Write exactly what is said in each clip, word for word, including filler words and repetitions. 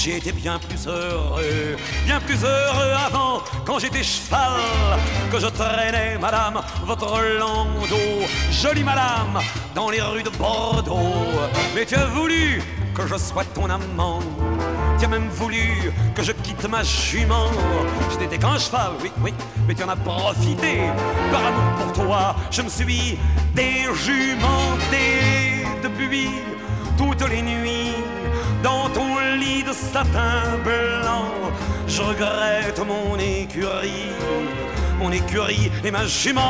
J'étais bien plus heureux, bien plus heureux avant, quand j'étais cheval, que je traînais, madame, votre landau. Jolie madame, dans les rues de Bordeaux. Mais tu as voulu que je sois ton amant. Tu as même voulu que je quitte ma jument. Je t'étais qu'un cheval, oui, oui, mais tu en as profité. Par amour pour toi, je me suis déjumenté. Depuis toutes les nuits, dans ton lit de satin blanc, je regrette mon écurie, mon écurie et ma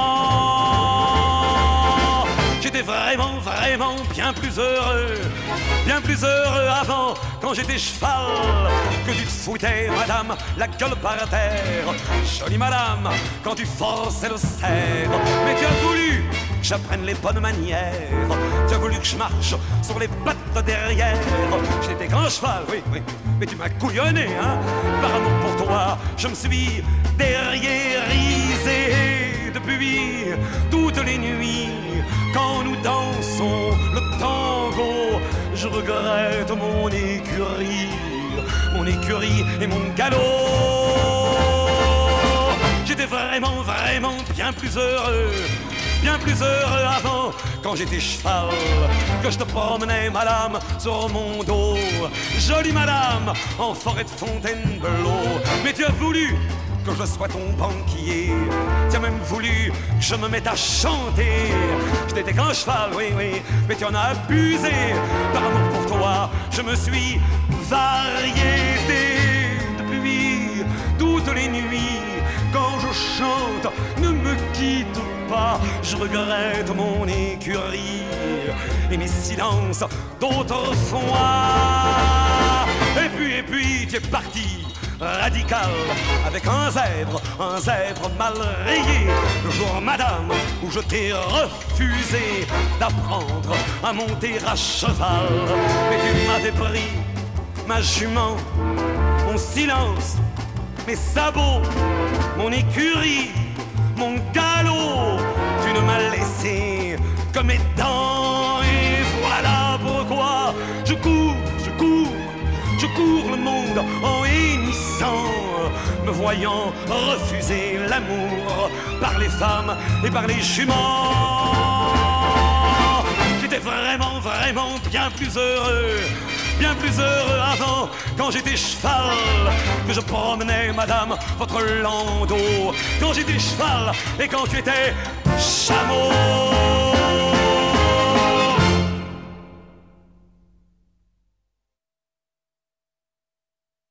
jument. J'étais vraiment, vraiment bien plus heureux, bien plus heureux avant, quand j'étais cheval, que tu te foutais, madame, la gueule par terre. Jolie madame, quand tu forçais le cerf. Mais tu as voulu que j'apprenne les bonnes manières. Tu as voulu que je marche sur les pattes derrière. J'étais qu'un cheval, oui, oui, mais tu m'as couillonné, hein. Par amour pour toi, je me suis derriérisé. Depuis toutes les nuits, quand nous dansons le tango, je regrette mon écurie, mon écurie et mon galop. J'étais vraiment, vraiment bien plus heureux, bien plus heureux avant, quand j'étais cheval, que je te promenais, madame, sur mon dos. Jolie madame, en forêt de Fontainebleau. Mais tu as voulu que je sois ton banquier. Tu as même voulu que je me mette à chanter. Je n'étais qu'un cheval, oui, oui, mais tu en as abusé. Par amour pour toi, je me suis variété. Depuis toutes les nuits, quand je chante, ne me quitte pas. Je regrette mon écurie et mes silences d'autrefois. Et puis, et puis, tu es parti radical, avec un zèbre, un zèbre mal rayé. Le jour, madame, où je t'ai refusé d'apprendre à monter à cheval. Mais tu m'avais pris ma jument, mon silence, mes sabots, mon écurie, mon galop. Tu ne m'as laissé que mes dents. Et voilà pourquoi je cours, je cours, je cours le monde en hennissant, me voyant refuser l'amour par les femmes et par les juments. J'étais vraiment, vraiment bien plus heureux, bien plus heureux avant, quand j'étais cheval, que je promenais, madame, votre landau. Quand j'étais cheval et quand tu étais chameau.